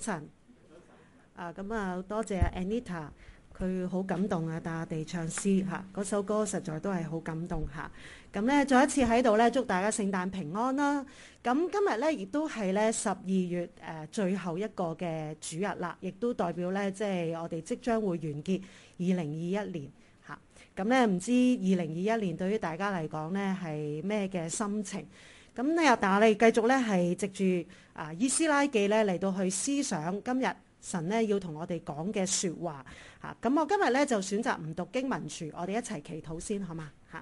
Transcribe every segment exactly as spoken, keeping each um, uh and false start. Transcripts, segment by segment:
晨。啊，咁啊，多謝 Anita， 佢好感動啊，帶我哋唱詩嚇，嗰首歌實在都係好感動嚇。咁咧，再一次喺度咧，祝大家聖誕平安啦。咁今日咧，亦都係咧十二月誒最後一個嘅主日啦，亦都代表咧，即係我哋即將會完結二零二一年嚇。咁咧，唔知二零二一年對於大家嚟講咧係咩嘅心情？咁咧，但係我哋繼續咧係藉住啊以斯拉記咧嚟到去思想今日神咧要同我哋講嘅説話嚇。咁我今日咧就選擇唔讀經文住，我哋一齊祈禱先好嘛嚇。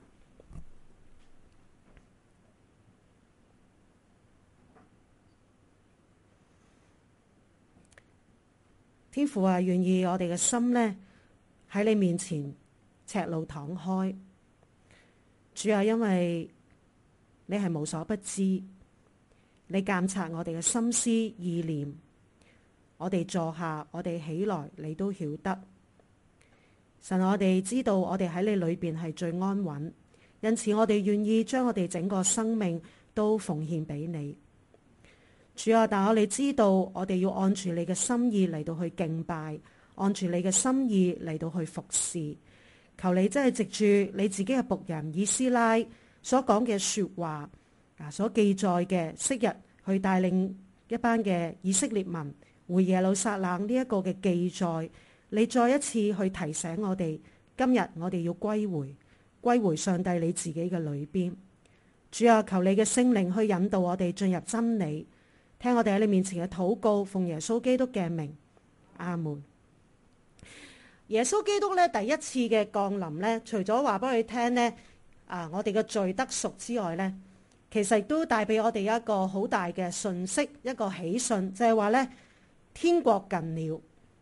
天父啊，願意我哋嘅心咧喺你面前赤露敞開。主啊，因為你係無所不知，你監察我哋嘅心思意念，我哋坐下，我哋起來，你都曉得。神，我哋知道我哋喺你裏邊係最安穩，因此我哋願意將我哋整個生命都奉獻俾你。主啊，但我哋知道我哋要按住你嘅心意嚟到去敬拜，按住你嘅心意嚟到去服侍。求你真係藉住你自己嘅僕人以斯拉所講嘅說話啊，所記載嘅昔日去帶領一班嘅以色列民回耶路撒冷呢一個嘅記載，你再一次去提醒我哋，今日我哋要歸回，歸回上帝你自己嘅裏邊。主啊，求你嘅聖靈去引導我哋進入真理，聽我哋喺你面前嘅禱告，奉耶穌基督嘅名，阿門。耶穌基督咧第一次嘅降臨咧，除咗話俾佢聽呢，啊，我哋嘅罪得贖之外咧，其實亦都帶俾我哋一個好大嘅訊息，一個喜訊，就係話咧天國近了。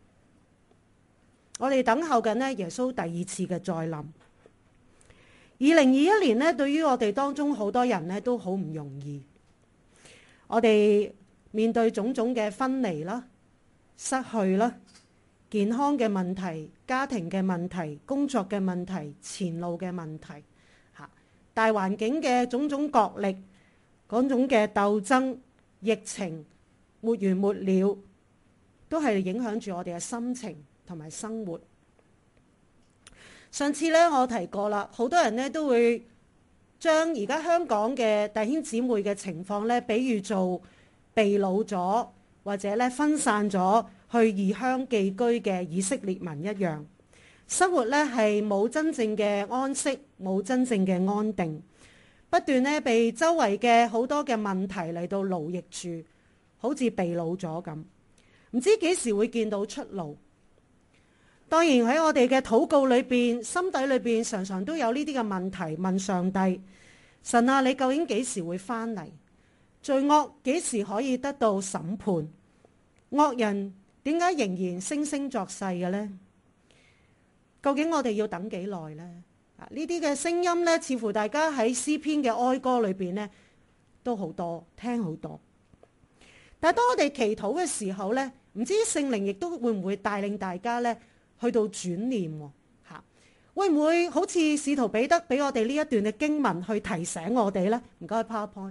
我哋等候緊呢耶穌第二次嘅再臨。二零二一年呢，對於我哋當中好多人呢都好唔容易。我哋面對種種嘅分離啦、失去啦、健康嘅問題、家庭嘅問題、工作嘅問題、前路嘅問題，嚇大環境嘅種種角力、嗰種嘅鬥爭、疫情沒完沒了，都係影響住我哋嘅心情同埋生活。上次咧我提過啦，好多人咧都會將而家香港嘅弟兄姊妹嘅情況咧，比喻做被擄咗或者咧分散咗去異鄉寄居嘅以色列民一樣，生活咧係冇真正嘅安息，冇真正嘅安定，不斷咧被周圍嘅好多嘅問題嚟到奴役住，好似被擄咗咁，唔知幾時會見到出路。當然喺我哋嘅禱告裏邊，心底裏邊常常都有呢啲嘅問題，問上帝：神啊，你究竟幾時會翻嚟？罪惡幾時可以得到審判？惡人點解仍然惺惺作勢嘅呢？究竟我哋要等幾耐呢？啊，呢啲嘅聲音呢，似乎大家喺詩篇嘅哀歌裏邊呢都好多，聽好多。但係當我哋祈禱嘅時候呢，唔知聖靈亦都會唔會帶領大家呢去到轉念喎？嚇，會唔會好似使徒彼得俾我哋呢一段嘅經文去提醒我哋呢？唔該 PowerPoint。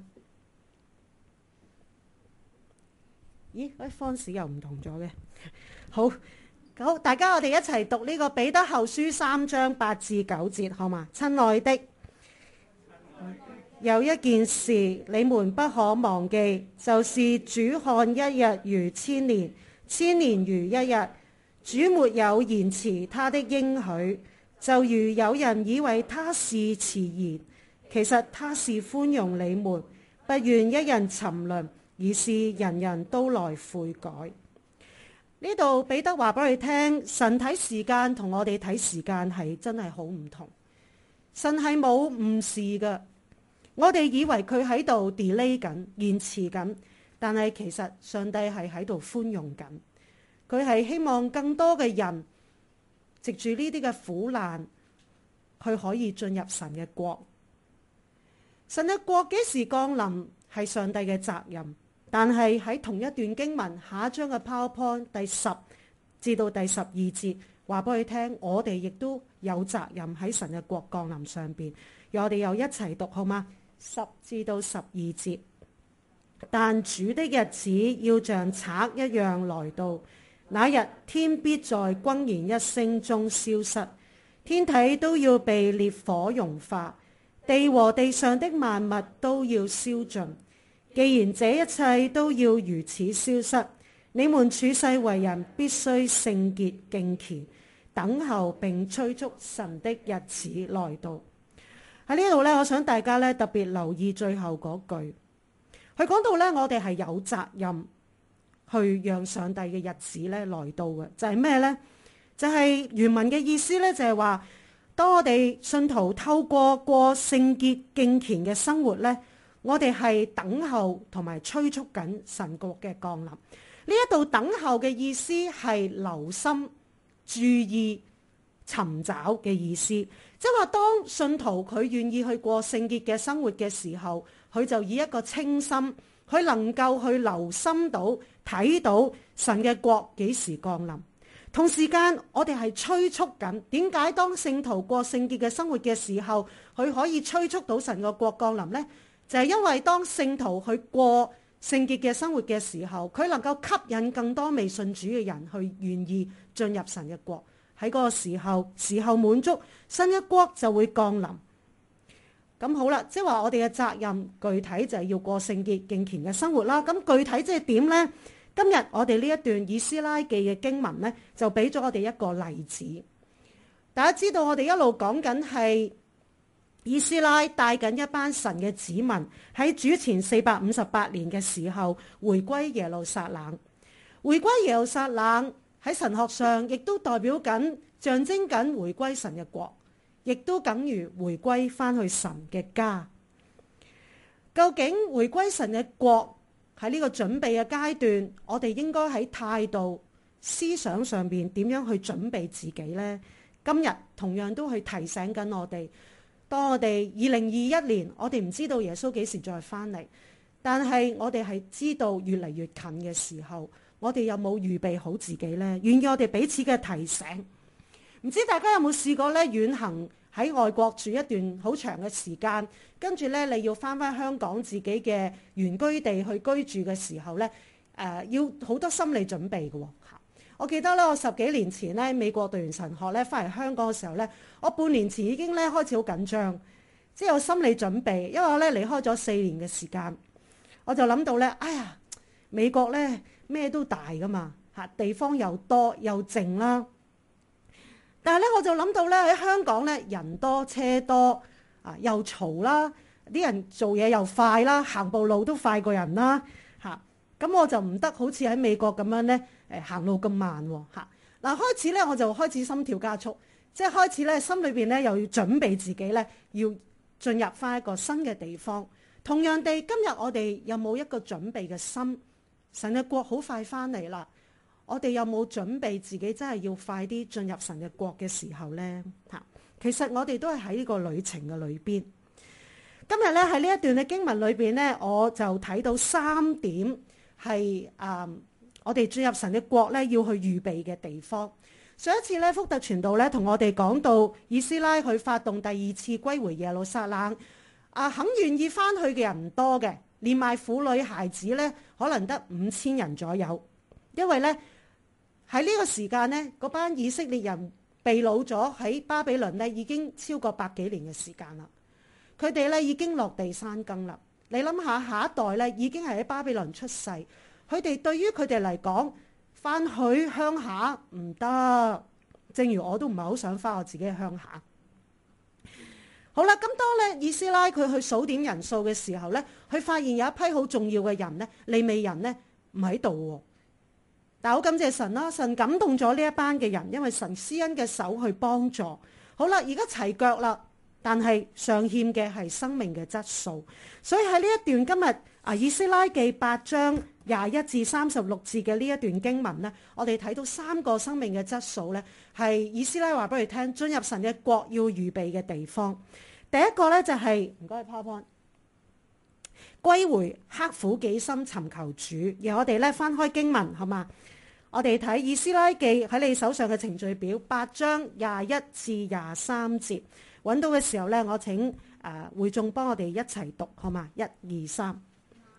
咦，啲方式又唔同咗嘅。好，好，大家我哋一齊讀呢個彼得後書三章八至九節，好嘛？親愛的，有一件事你們不可忘記，就是主看一日如千年，千年如一日。主沒有延遲他的應許，就如有人以為他是遲延，其實他是寬容你們，不願一人沉淪，而是人人都來悔改。呢度彼得話俾佢聽，神睇時間同我哋睇時間係真係好唔同。神係冇誤事㗎，我哋以為佢喺度 delay 緊、延遲緊，但係其實上帝係喺度寬容緊。佢係希望更多嘅人藉住呢啲嘅苦難，佢可以進入神嘅國。神嘅國幾時降臨係上帝嘅責任，但係喺同一段經文下一章嘅 PowerPoint 第十至到第十二節話俾佢聽，我哋亦都有責任喺神嘅國降臨上邊。讓我哋又一齊讀好嗎？十至到十二節。 但主的日子要像賊一樣來到，那日天必在轟然一聲中消失，天體都要被烈火融化，地和地上的萬物都要燒盡。既然這一切都要如此消失，你們處世為人必須聖潔敬虔，等候並催促神的日子來到。喺呢度呢，我想大家呢特別留意最後嗰句，佢講到呢，我哋係有責任去讓上帝嘅日子呢來到嘅，就係咩呢？就係原文嘅意思呢，就係話，當我哋信徒透過過聖潔敬虔嘅生活呢，我哋係等候同埋催促緊神國嘅降臨。呢一度等候嘅意思係留心、注意、尋找嘅意思，即係話當信徒佢願意去過聖潔嘅生活嘅時候，佢就以一個清心，佢能夠去留心到睇到神嘅國幾時降臨。同時間我哋係催促緊，點解當聖徒過聖潔嘅生活嘅時候，佢可以催促到神嘅國降臨呢？就係因為當聖徒去過聖潔嘅生活嘅時候，佢能夠吸引更多未信主嘅人去願意進入神嘅國。喺嗰個時候，時候滿足，新一國就會降臨。咁好啦，即係話我哋嘅責任具體就係要過聖潔敬虔嘅生活啦。咁具體即係點呢？今日我哋呢一段以斯拉記嘅經文呢，就俾咗我哋一個例子。大家知道我哋一路講緊係以斯拉帶緊一班神嘅子民喺主前四百五十八年嘅時候回歸耶路撒冷。回歸耶路撒冷喺神學上亦都代表緊、象徵緊回歸神嘅國，亦都等於回歸翻去神嘅家。究竟回歸神嘅國喺呢個準備嘅階段，我哋應該喺態度、思想上邊點樣去準備自己呢？今日同樣都去提醒緊我哋。當我哋二零二一年，我哋唔知道耶穌幾時再翻嚟，但係我哋係知道越嚟越近嘅時候，我哋有冇預備好自己呢？願意我哋彼此嘅提醒。唔知大家有冇試過咧，遠行喺外國住一段好長嘅時間，跟住咧你要翻翻香港自己嘅原居地去居住嘅時候咧，誒、呃、要好多心理準備嘅喎。我記得咧，我十幾年前咧美國讀完神學咧，翻嚟香港嘅時候咧，我半年前已經咧開始好緊張，即係有心理準備，因為我咧離開咗四年嘅時間，我就諗到咧，哎呀，美國咧咩都大噶嘛，嚇地方又多又靜啦。但係咧，我就諗到咧喺香港咧人多車多啊，又嘈啦，啲人做嘢又快啦，行步路都快過人啦，嚇咁我就唔得好似喺美國咁樣咧。誒行路咁慢喎嚇嗱，開始咧我就開始心跳加速，即係開始咧心裏邊咧又要準備自己咧要進入翻一個新嘅地方。同樣地，今日我哋有冇一個準備嘅心？神嘅國好快翻嚟啦，我哋有冇準備自己真係要快啲進入神嘅國嘅時候咧嚇？其實我哋都係喺呢個旅程嘅裏邊。今日咧喺呢一段嘅經文裏邊咧，我就睇到三點係啊。嗯我哋進入神嘅國咧，要去預備嘅地方。上一次咧，福特傳道咧同我哋講到，以斯拉佢發動第二次歸回耶路撒冷，啊肯願意翻去嘅人唔多嘅，連埋婦女孩子咧，可能得五千人左右。因為咧喺呢個時間咧，嗰班以色列人被擄咗喺巴比倫咧，已經超過百幾年嘅時間啦。佢哋咧已經落地生根啦。你諗下，下一代咧已經係喺巴比倫出世。佢哋對於佢哋嚟講，翻去鄉下唔得。正如我都唔係好想翻我自己嘅鄉下。好啦，咁當咧以斯拉佢去數點人數嘅時候咧，佢發現有一批好重要嘅人咧，利未人咧唔喺度喎。但好感謝神啦，神感動咗呢一班嘅人，因為神施恩嘅手去幫助。好啦，而家齊腳啦，但係尚欠嘅係生命嘅質素。所以喺呢一段今日啊以斯拉記八章廿一至三十六節嘅呢一段經文呢，我哋睇到三個生命嘅質素呢，係以斯拉話俾佢聽，進入神嘅國要預備嘅地方。第一個呢，就係唔該 PowerPoint，歸回刻苦己心尋求主。而我哋呢，翻開經文好嘛？我哋睇以斯拉記喺你手上嘅程序表八章廿一至廿三節，揾到嘅時候呢，我請誒會眾幫我哋一齊讀好嘛？一二三。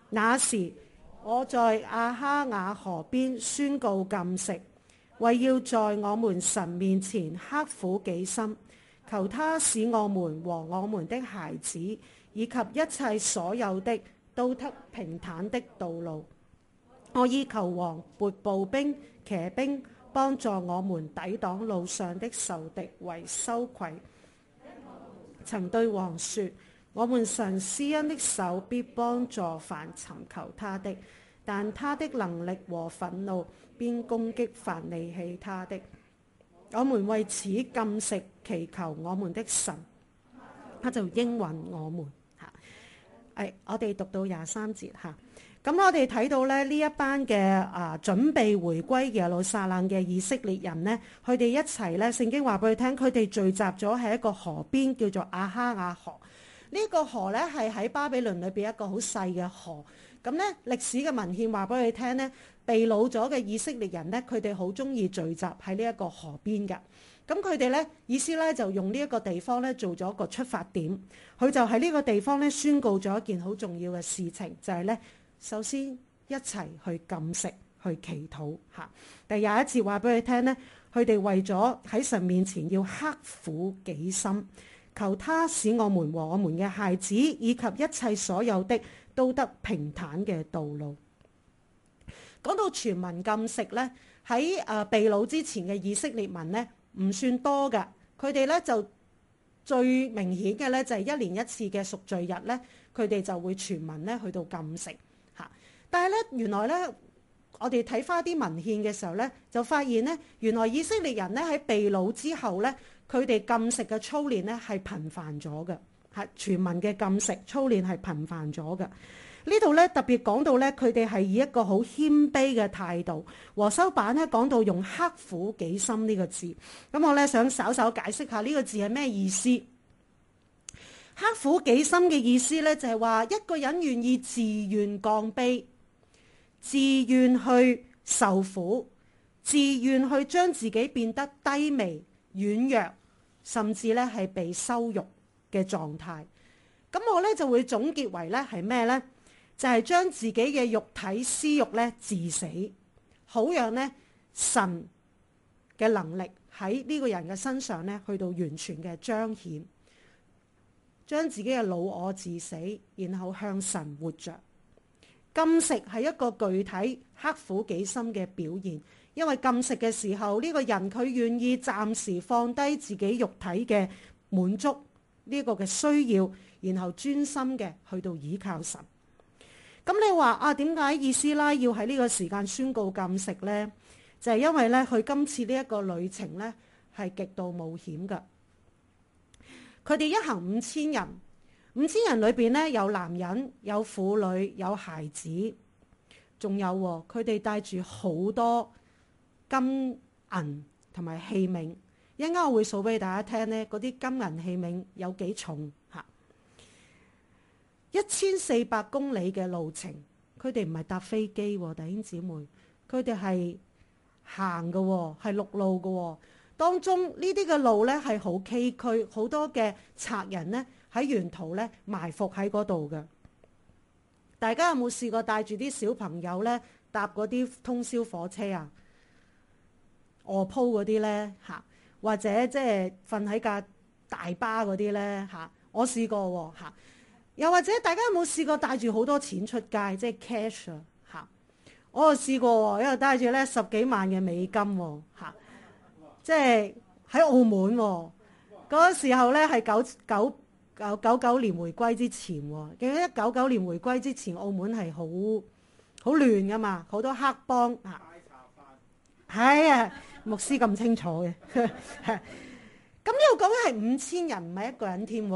那時我在亞哈雅河邊宣告禁食，為要在我們神面前刻苦己心，求他使我們和我們的孩子以及一切所有的都得平坦的道路。我已求王撥步兵騎兵，幫助我們抵擋路上的仇敵為羞愧。曾對王說，我們神施恩的手必幫助凡尋求他的，但他的能力和憤怒便攻擊凡離棄他的。我們為此禁食祈求我們的神，他就應允我們。吓，誒，我哋讀到廿三節吓。咁我哋睇到咧呢一班嘅啊準備回歸耶路撒冷嘅以色列人呢，佢哋一齊咧，聖經話俾佢聽，佢哋聚集咗喺一個河邊，叫做亞哈雅河。呢、這個河咧係喺巴比倫裏邊一個好細嘅河。咁咧歷史嘅文獻話俾佢聽呢，被擄咗嘅以色列人呢，佢哋好中意聚集喺呢一個河邊嘅。咁佢哋咧，以斯拉就用呢一個地方咧做咗一個出發點，佢就喺呢個地方咧宣告咗一件好重要嘅事情，就係咧。首先一齊去禁食去祈禱嚇。第廿一節話俾佢聽呢，佢哋為咗喺神面前要刻苦己心，求他使我們和我們嘅孩子以及一切所有的都得平坦嘅道路。講到全民禁食呢，喺誒被擄之前嘅以色列民呢唔算多㗎，佢哋呢就最明顯嘅呢，就係一年一次嘅贖罪日呢，佢哋就會全民呢去到禁食。但係咧，原來咧，我哋睇翻啲文獻嘅時候咧，就發現咧，原來以色列人咧喺被擄之後咧，佢哋禁食嘅操練咧係頻繁咗嘅，係全民嘅禁食操練係頻繁咗嘅。呢度咧特別講到咧，佢哋係以一個好謙卑嘅態度。和修版咧講到用刻苦己心呢個字，咁我咧想稍稍解釋下呢個字係咩意思。刻苦己心嘅意思咧就係話一個人願意自願降卑。自願去受苦，自願去將自己變得低微、軟弱，甚至咧係被羞辱嘅狀態。咁我咧就會總結為咧係咩呢？就係將自己嘅肉體私欲咧治死，好讓咧神嘅能力喺呢個人嘅身上咧去到完全嘅彰顯，將自己嘅老我治死，然後向神活着。禁食係一個具體刻苦己心嘅表現，因為禁食嘅時候，呢個人佢願意暫時放低自己肉體嘅滿足呢個嘅需要，然後專心嘅去到倚靠神。咁你話啊，點解以斯拉要喺呢個時間宣告禁食呢？就係因為咧，佢今次呢一個旅程咧係極度冒險噶。佢哋一行五千人。五千人裏邊咧有男人、有婦女、有孩子，仲有佢哋帶住好多金銀同埋器皿。一陣間我會數俾大家聽呢，嗰啲金銀器皿有幾重吓？一千四百公里嘅路程，佢哋唔係搭飛機，弟兄姊妹，佢哋係行嘅，係陸路嘅。當中呢啲嘅路咧係好崎嶇，好多嘅賊人呢喺沿途咧埋伏喺嗰度嘅。大家有冇試過帶住啲小朋友咧搭嗰啲通宵火車啊？臥鋪嗰啲咧嚇，或者即係瞓喺架大巴嗰啲咧嚇，我試過喎嚇。又或者大家有冇試過帶住好多錢出街，即係 cash 啊嚇？我又試過喎，因為帶住咧十幾萬嘅美金喎嚇。即係喺澳門喎，嗰個時候咧係九九九九九年回歸之前喎。記得一九九年回歸之前，澳門係好好亂噶嘛，好多黑幫啊。係啊，牧師咁清楚嘅。咁呢度講緊係五千人，唔係一個人添。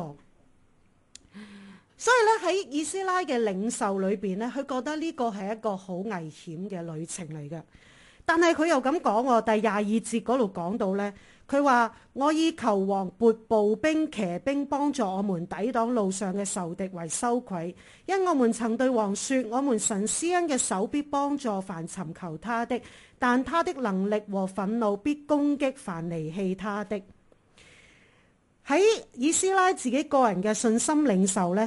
所以咧喺以斯拉嘅領袖裏邊咧，佢覺得呢個係一個好危險嘅旅程嚟嘅。但係佢又咁講喎，第廿二節嗰度講到呢，佢話我以求王撥步兵騎兵幫助我們抵擋路上嘅仇敵為羞愧，因我們曾對王說，我們神施恩嘅手必幫助凡尋求他的，但他的能力和憤怒必攻擊凡離棄他的。喺以斯拉自己個人嘅信心領袖呢，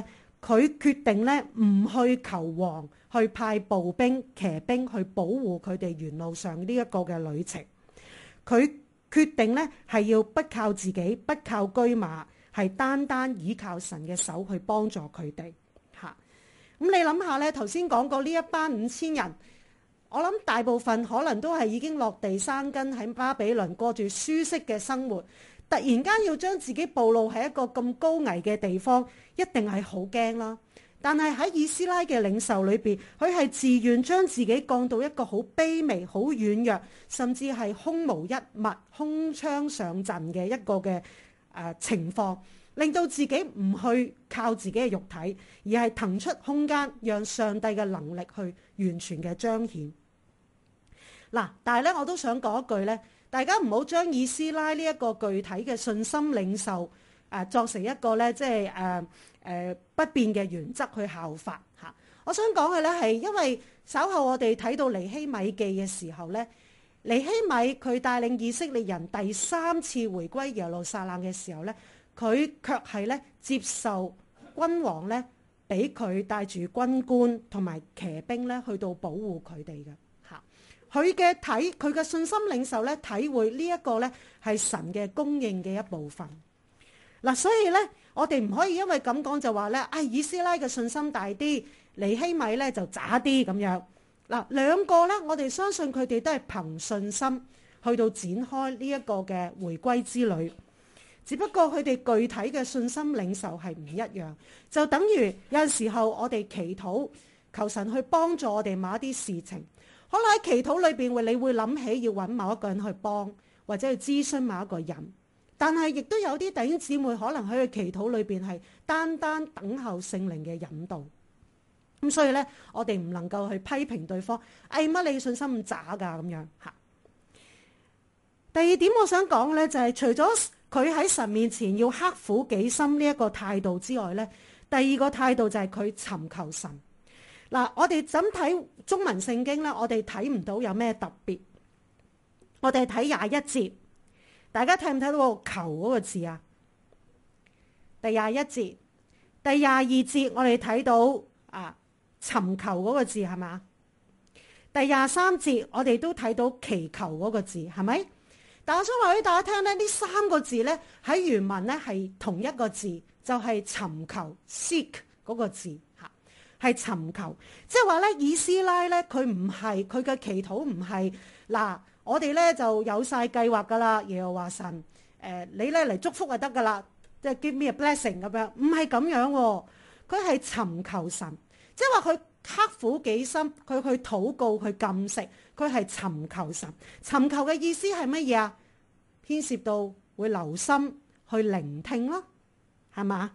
佢決定咧唔去求王去派步兵騎兵去保護佢哋沿路上呢一個嘅旅程。佢決定咧係要不靠自己，不靠車馬，係單單依靠神嘅手去幫助佢哋。嚇，咁你諗下咧，頭先講過呢一班五千人，我諗大部分可能都係已經落地生根喺巴比倫過住舒適嘅生活，突然間要將自己暴露喺一個咁高危嘅地方，一定係好驚啦。但係喺以斯拉嘅領袖裏邊，佢係自願將自己降到一個好卑微、好軟弱，甚至係空無一物、空槍上陣嘅一個嘅誒、呃、情況，令到自己唔去靠自己嘅肉體，而係騰出空間，讓上帝嘅能力去完全嘅彰顯。嗱，但係咧，我都想講一句咧，大家唔好將以斯拉呢一個具體嘅信心領袖誒、呃、作成一個咧，即係誒誒不變嘅原則去效法嚇。我想講嘅咧係，因為稍後我哋睇到尼希米記嘅時候咧，尼希米佢帶領以色列人第三次回歸耶路撒冷嘅時候咧，佢卻係咧接受君王咧俾佢帶住軍官同埋騎兵咧去到保護佢哋嘅。佢嘅體，佢嘅信心領袖咧，體會呢一個咧係神嘅供應嘅一部分。嗱，所以咧，我哋唔可以因為咁講就話咧，啊以斯拉嘅信心大啲，尼希米咧就渣啲咁樣。嗱，兩個咧，我哋相信佢哋都係憑信心去到展開呢一個嘅回歸之旅。只不過佢哋具體嘅信心領袖係唔一樣，就等於有陣時候我哋祈禱求神去幫助我哋某一啲事情。可能喺祈禱裏邊，會你會諗起要揾某一個人去幫，或者去諮詢某一個人。但係亦都有啲弟兄姊妹可能喺佢祈禱裏邊係單單等候聖靈嘅引導。咁所以咧，我哋唔能夠去批評對方，哎乜你信心咁渣噶咁樣吓。第二點我想講咧，就係除咗佢喺神面前要刻苦己心呢一個態度之外咧，第二個態度就係佢尋求神。嗱，我哋怎睇中文聖經咧？我哋睇唔到有咩特別。我哋睇廿一節，大家睇唔睇到個求嗰個字啊？第廿一節、第廿二節，我哋睇到啊尋求嗰個字係嘛？第廿三節，我哋都睇到祈求嗰個字係咪？但我想話俾大家聽咧，呢三個字咧喺原文咧係同一個字，就係尋求 seek 嗰個字嚇。係尋求，即係話咧，以斯拉咧，佢唔係佢嘅祈禱唔係嗱，我哋咧就有晒計劃噶啦，耶和華神，誒、呃，你咧嚟祝福就得噶啦，即係 give me a blessing 咁樣，唔係咁樣、哦，佢係尋求神，即係話佢刻苦己心，佢去禱告，去禁食，佢係尋求神，尋求嘅意思係乜嘢啊？牽涉到會留心去聆聽咯，係嘛？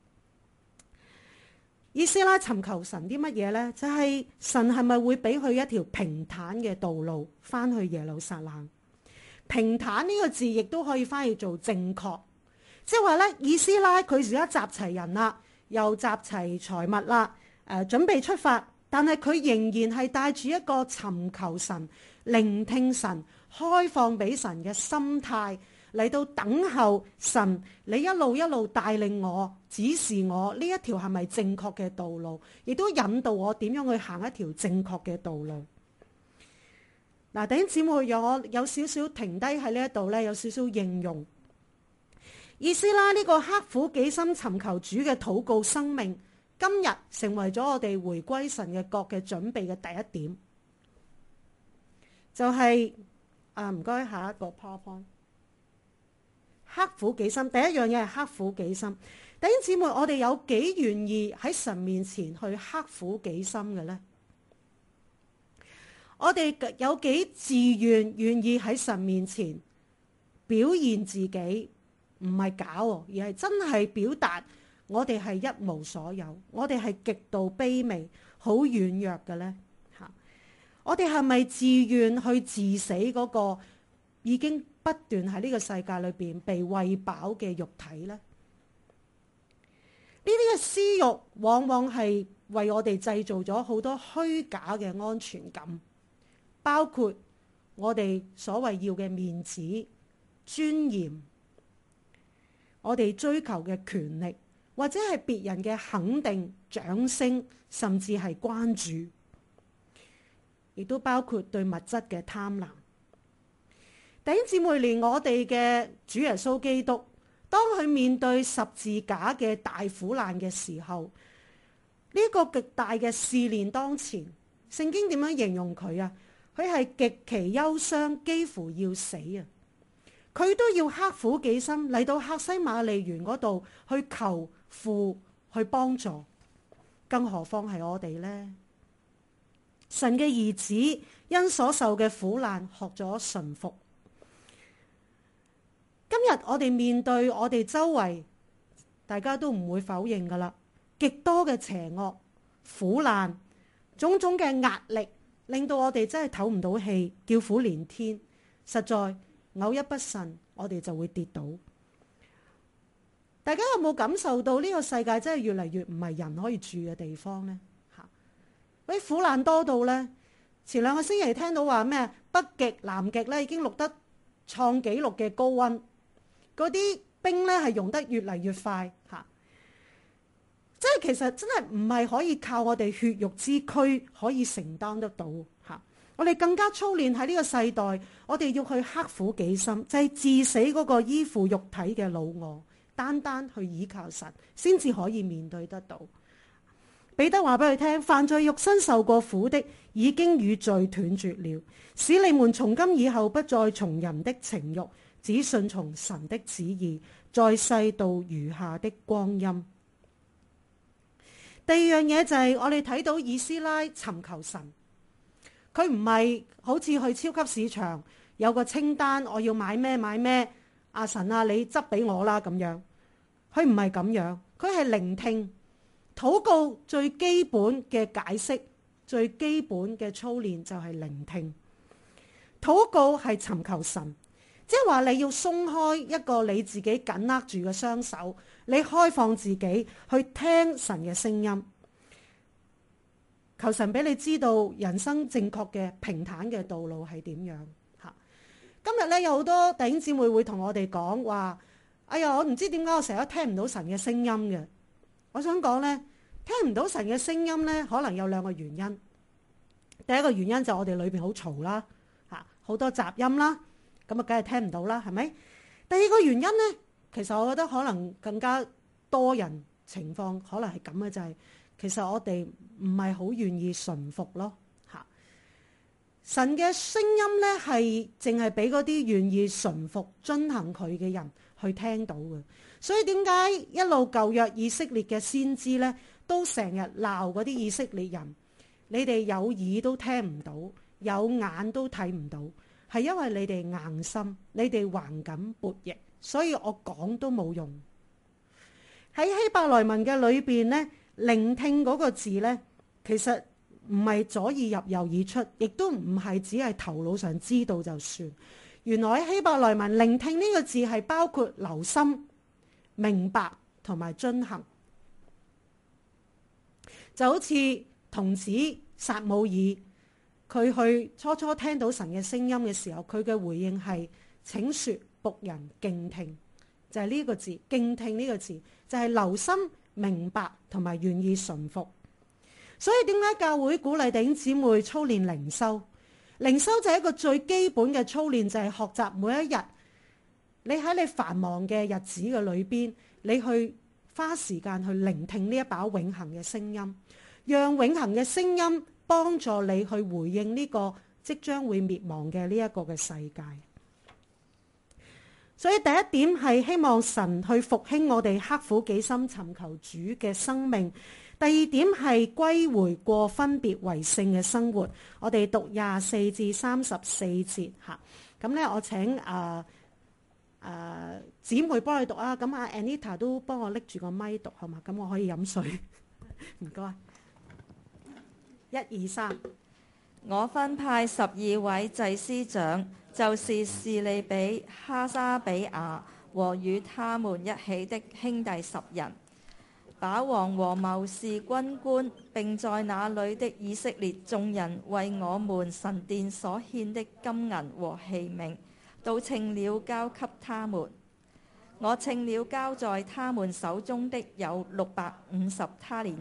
以斯拉尋求神啲乜嘢呢？就係、是、神係咪會俾佢一條平坦嘅道路翻去耶路撒冷？平坦呢個字亦都可以翻譯做正確，即係話咧，以斯拉佢而家集齊人啦，又集齊財物啦，誒、呃，準備出發，但係佢仍然係帶住一個尋求神、聆聽神、開放俾神嘅心態。嚟到等候神，你一路一路帶領我，指示我呢一條係咪正確嘅道路，亦都引導我點樣去行一條正確嘅道路。嗱，弟兄姊妹，讓我有少少停低喺呢一度咧，有少少應用。以斯拉呢個刻苦己心尋求主嘅禱告生命，今日成為咗我哋回歸神嘅國嘅準備嘅第一點，就係、是、啊唔該下一個 PowerPoint。刻苦己心，第一樣嘢係刻苦己心。弟兄姊妹，我哋有幾願意喺神面前去刻苦己心嘅呢？我哋有幾自願願意喺神面前表現自己，唔係假，而係真係表達我哋係一無所有，我哋係極度卑微、好軟弱嘅呢？吓，我哋係咪自願去致死嗰個已經不斷喺呢個世界裏邊被餵飽嘅肉體呢？呢啲嘅私慾往往係為我哋製造咗好多虛假嘅安全感，包括我哋所謂要嘅面子、尊嚴，我哋追求嘅權力，或者係別人嘅肯定掌聲，甚至係關注，亦都包括對物質嘅貪婪。弟兄姊妹，連我哋嘅主耶穌基督，當佢面對十字架嘅大苦難嘅時候，呢個極大嘅試煉當前，聖經點樣形容佢啊？佢係極其憂傷，幾乎要死啊！佢都要刻苦己心嚟到客西馬尼園嗰度去求父去幫助，更何況係我哋呢？神嘅兒子因所受嘅苦難學咗順服。今日我哋面對我哋周圍，大家都唔會否認噶啦，極多嘅邪惡、苦難、種種嘅壓力，令到我哋真係唞唔到氣，叫苦連天。實在偶一不慎，我哋就會跌倒。大家有冇感受到呢個世界真係越嚟越唔係人可以住嘅地方呢？吓，嗰啲苦難多到呢，前兩個星期聽到話咩北極、南極咧已經錄得創紀錄嘅高溫。嗰啲冰咧係融得越嚟越快嚇，即係其實真係唔係可以靠我哋血肉之軀可以承擔得到嚇。我哋更加操練喺呢個世代，我哋要去刻苦己心，就係致死嗰個依附肉體嘅老我，單單去倚靠神，先至可以面對得到。彼得話俾佢聽：凡在肉身受過苦的，已經與罪斷絕了，使你們從今以後不再從人的情慾，只順從神的旨意，在世度餘下的光陰。第二樣嘢就係我哋睇到以斯拉尋求神，佢唔係好似去超級市場有個清單，我要買咩買咩，阿神啊，你執俾我啦咁樣。佢唔係咁樣，佢係聆聽。禱告最基本嘅解釋，最基本嘅操練就係聆聽。禱告係尋求神。即係話你要鬆開一個你自己緊握住嘅雙手，你開放自己去聽神嘅聲音，求神俾你知道人生正確嘅平坦嘅道路係點樣吓。今日咧有好多弟兄姊妹會同我哋講話，哎呀，我唔知點解我成日都聽唔到神嘅聲音嘅。我想講咧，聽唔到神嘅聲音咧，可能有兩個原因。第一個原因就係我哋裏邊好嘈啦，吓，好多雜音啦。咁啊，梗係聽唔到啦，係咪？第二個原因呢，其實我覺得可能更加多人情況可能係咁嘅，就係其實我哋唔係好願意順服咯嚇。神嘅聲音呢，係淨係俾嗰啲願意順服遵行佢嘅人去聽到嘅。所以點解一路舊約以色列嘅先知呢，都成日鬧嗰啲以色列人，你哋有耳都聽唔到，有眼都睇唔到。係因為你哋硬心，你哋橫梗悖逆，所以我講都冇用。喺希伯來文嘅裏邊呢，聆聽嗰個字呢，其實唔係左耳入右耳出，亦都唔係只係頭腦上知道就算。原來喺希伯來文，聆聽呢個字係包括留心、明白同埋遵行。就好似童子撒母耳。佢去初初聽到神嘅聲音嘅時候，佢嘅回應係請說僕人敬聽，就係呢個字，敬聽呢個字就係留心、明白同埋願意順服。所以點解教會鼓勵弟兄姊妹操練靈修？靈修就係一個最基本嘅操練，就係學習每一日你喺你繁忙嘅日子嘅裏邊，你去花時間去聆聽呢一把永恆嘅聲音，讓永恆嘅聲音幫助你去回應呢個即將會滅亡嘅呢一個嘅世界。所以第一點係希望神去復興我哋刻苦己心尋求主嘅生命。第二點係歸回過分別為聖嘅生活。我哋讀廿四至三十四節吓。咁咧，我請誒誒姊妹幫你讀啊。咁阿 Anita 都幫我拎住個咪讀好嘛？咁我可以飲水。唔該。一二三， 我分派十二位祭司長，就是士利比、哈沙比亞和與他們一起的兄弟十人，把王和謀士、軍官，並在那裏的以色列眾人為我們神殿所獻的金銀和器皿，都稱了交給他們。我稱了交在他們手中的有六百五十他連得。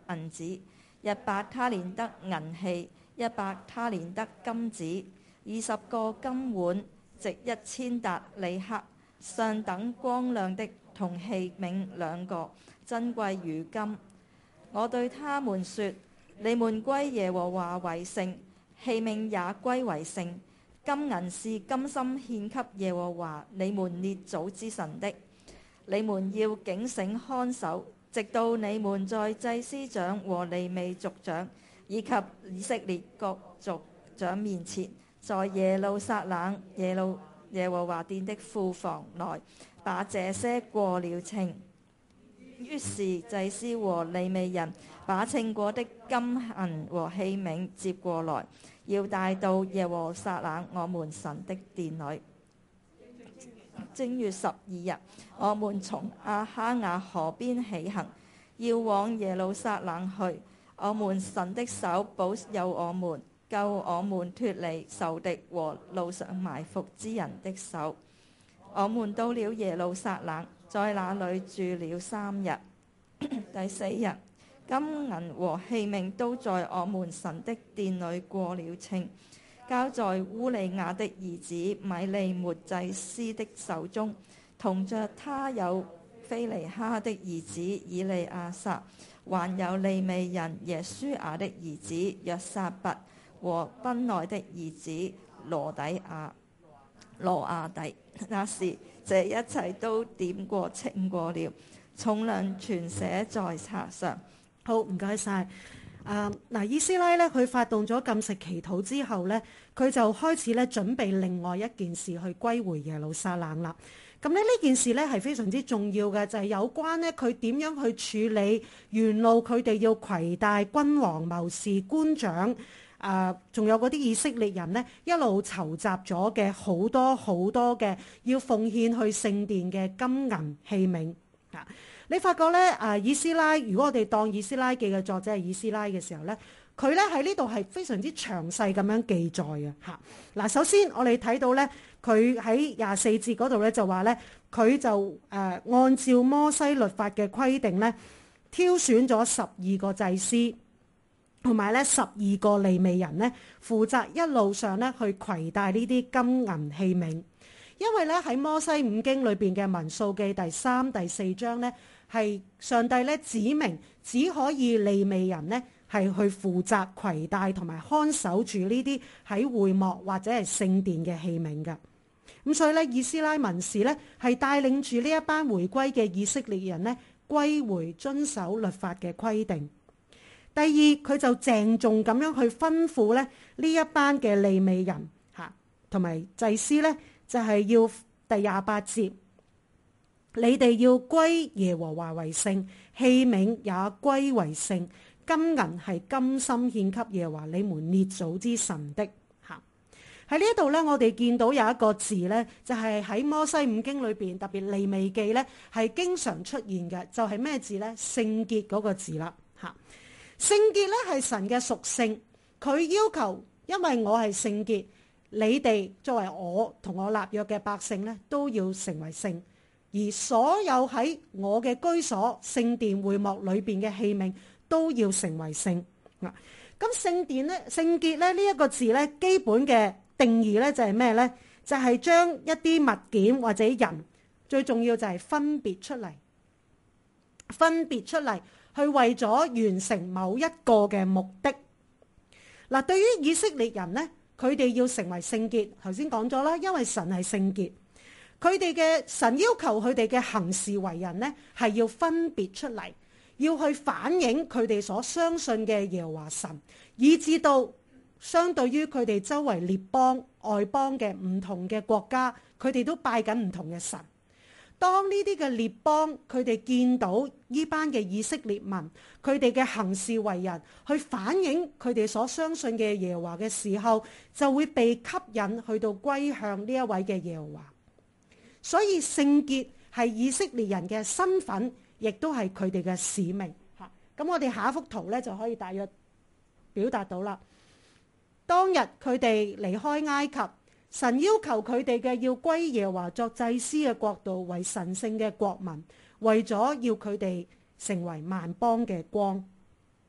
銀子，一百他連得銀器，一百他連得金子，二十個金碗，值一千達里克，上等光亮的銅器皿兩個，珍貴如金。我對他們說：你們歸耶和華為聖，器皿也歸為聖。金銀是甘心獻給耶和華你們列祖之神的。你們要警醒看守，直到你們在祭司長和利未族長以及以色列各族長面前，在耶路撒冷耶路耶和華殿的庫房內，把這些過了稱。於是祭司和利未人把稱過的金銀和器皿接過來，要帶到耶和撒冷我們神的殿裏。正月十二日，我們從亞哈雅河邊起行，要往耶路撒冷去。我們神的手保佑我們，救我們脫離仇敵和路上埋伏之人的手。我們到了耶路撒冷，在那裏住了三日。第四日，金銀和器皿都在我們神的殿裏過了稱，交在烏利亞的兒子米利末祭司的手中，同着他有非尼哈的兒子以利亞撒，還有利未人耶書亞的兒子約撒拔和賓內的兒子羅底亞羅亞底。那時這一切都點過稱過了，重量全寫在冊上。 好，唔該晒。啊，嗱，以斯拉咧，佢發動咗禁食祈禱之後咧，佢就開始咧準備另外一件事去歸回耶路撒冷啦。咁咧呢件事咧係非常之重要嘅，就係、是、有關咧佢點樣去處理沿路佢哋要攜帶君王、謀士、官長啊，仲有嗰啲以色列人呢，一路籌集咗嘅好多好多嘅要奉獻去聖殿嘅金銀器皿啊。你發覺咧，啊，以斯拉，如果我哋當以斯拉記嘅作者係以斯拉嘅時候咧，佢咧喺呢度係非常之詳細咁樣記載嘅嚇。嗱，首先我哋睇到咧，佢喺廿四節嗰度咧就話咧，佢就誒、呃、按照摩西律法嘅規定咧，挑選咗十二個祭司，同埋咧十二個利未人咧，負責一路上咧去攜帶呢啲金銀器皿。因為咧喺摩西五經裏邊嘅民數記第三、第四章咧，係上帝咧指明只可以利未人咧係去負責攜帶同埋看守住呢啲喺會幕或者係聖殿嘅器皿㗎。咁所以咧，以斯拉文士咧係帶領住呢一班回歸嘅以色列人咧歸回遵守律法嘅規定。第二，佢就鄭重咁樣去吩咐咧呢一班嘅利未人嚇同埋祭司咧。就係要第廿八節，你哋要歸耶和華為聖，器皿也歸為聖，金銀係甘心獻給耶和華你們列祖之神的。嚇，喺呢一度咧，我哋見到有一個字咧，就係喺摩西五經裏邊，特別利未記咧係經常出現嘅，就係咩字咧？聖潔嗰個字啦。嚇，聖潔咧係神嘅屬性，佢要求，因為我係聖潔。你哋作為我同我立約嘅百姓咧，都要成為聖，而所有喺我嘅居所、聖殿會幕裏邊嘅器皿都要成為聖。嗱，咁聖殿咧、聖潔咧呢一個字咧，基本嘅定義咧就係咩咧？就係將一啲物件或者人，最重要就係分別出嚟，分別出嚟去為咗完成某一個嘅目的。嗱，對於以色列人咧。佢哋要成為聖潔，頭先講咗啦，因為神係聖潔，佢哋嘅神要求佢哋嘅行事為人呢，係要分別出嚟，要去反映佢哋所相信嘅耶和華神，以至到相對於佢哋周圍列邦外邦嘅唔同嘅國家，佢哋都拜緊唔同嘅神。當呢啲嘅列邦佢哋見到呢班嘅以色列民，佢哋嘅行事為人去反映佢哋所相信嘅耶和華嘅時候，就會被吸引去到歸向呢一位嘅耶和華。所以聖潔係以色列人嘅身份，亦都係佢哋嘅使命。吓，咁我哋下一幅圖咧就可以大約表達到啦。當日佢哋離開埃及。神要求佢哋嘅要歸耶和華作祭司嘅國度，為神聖嘅國民，為咗要佢哋成為萬邦嘅光。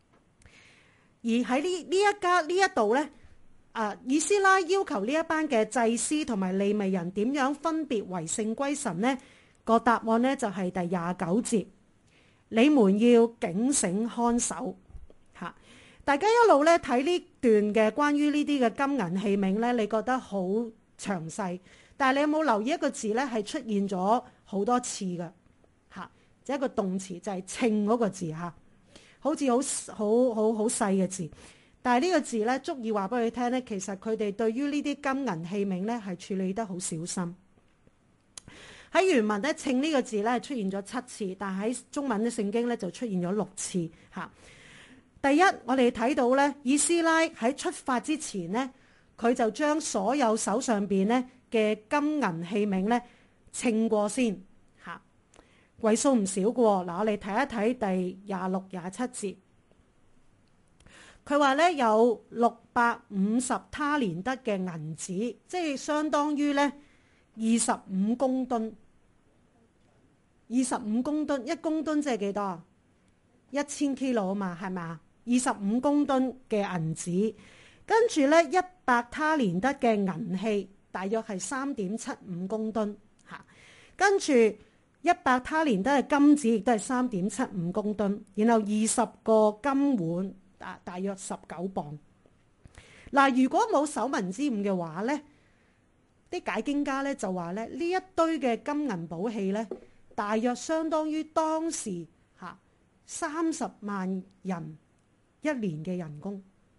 而喺呢呢一家呢一度呢，啊，以斯拉要求呢一班嘅祭司同埋利未人點樣分別為聖歸神呢？個答案呢就係第廿九節，你們要警醒看守。嚇，大家一路咧睇呢段嘅關於呢啲嘅金銀器皿呢，你覺得好詳細，但係你有冇留意一個字呢？係出現咗好多次嘅嚇，即係一個動詞就係稱嗰個字嚇，好似好好好好細嘅字，但係呢個字呢，足以話俾佢聽呢，其實佢哋對於呢啲金銀器皿呢係處理得好小心。喺原文咧，稱呢個字咧出現咗七次，但係喺中文嘅聖經咧就出現咗六次嚇。第一，我哋睇到咧，以斯拉喺出發之前呢，佢就將所有手上邊咧嘅金銀器皿咧稱過先嚇，為數唔少嘅喎。嗱，我哋睇一睇第廿六、廿七節，佢話咧有六百五十他連得嘅銀子，即係相當於咧二十五公噸。二十五公噸，一公噸即係幾多？一千 kilo 啊嘛，係咪啊？二十五公噸嘅銀紙，跟住咧一百他連得嘅銀器，大約係三點七五公噸嚇。跟住一百他連得嘅金子，亦都係三點七五公噸。然後二十個金碗，大大約十九磅。嗱，如果冇手民之誤嘅話咧，啲解經家咧就話咧呢一堆嘅金銀寶器咧，大約相當於當時嚇三十萬人一年嘅人工。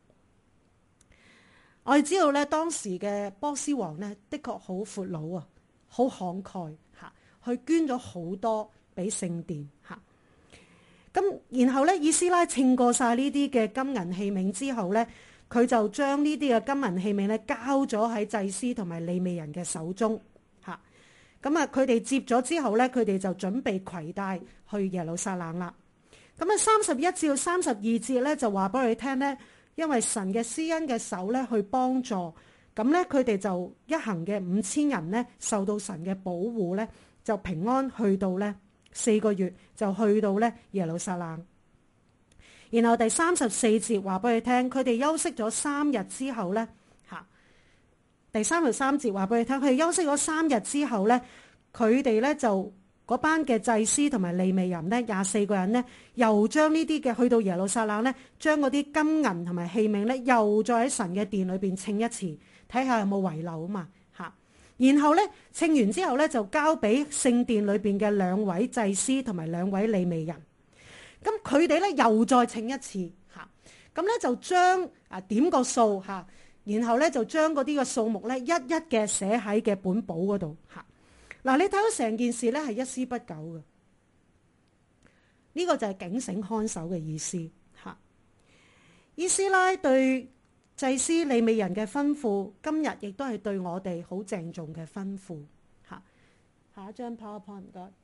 我哋知道咧，當時嘅波斯王咧，的確好闊佬啊，好慷慨嚇，去捐咗好多俾聖殿嚇。咁然後咧，以斯拉稱過晒呢啲嘅金銀器皿之後咧，佢就將呢啲嘅金銀器皿咧交咗喺祭司同埋利未人嘅手中。咁啊，佢哋接咗之後咧，佢哋就準備攜帶去耶路撒冷啦。咁啊，三十一至到三十二節咧就話俾佢哋聽咧，因為神嘅施恩嘅手咧去幫助，咁咧佢哋就一行嘅五千人咧受到神嘅保護咧，就平安去到咧四個月就去到咧耶路撒冷。然後第三十四節話俾佢聽，佢哋休息咗三日之後咧。第三十三節話俾佢聽，佢哋休息咗三日之後咧，佢哋咧就嗰班嘅祭司同埋利未人咧，廿四個人咧，又將呢啲嘅去到耶路撒冷咧，將嗰啲金銀同埋器皿咧，又再喺神嘅殿裏邊稱一次，睇下有冇遺漏啊嘛嚇。然後咧稱完之後咧，就交俾聖殿裏邊嘅兩位祭司同埋兩位利未人，咁佢哋咧又再稱一次嚇，咁咧就將啊點個數嚇。然後咧就將嗰啲嘅數目咧一一嘅寫喺嘅本簿嗰度嚇。嗱，你睇到成件事咧係一絲不苟嘅，呢個就係警醒看守嘅意思嚇。以斯拉對祭司利未人嘅吩咐，今日亦都係對我哋好鄭重嘅吩咐嚇。下一張 PowerPoint 唔該。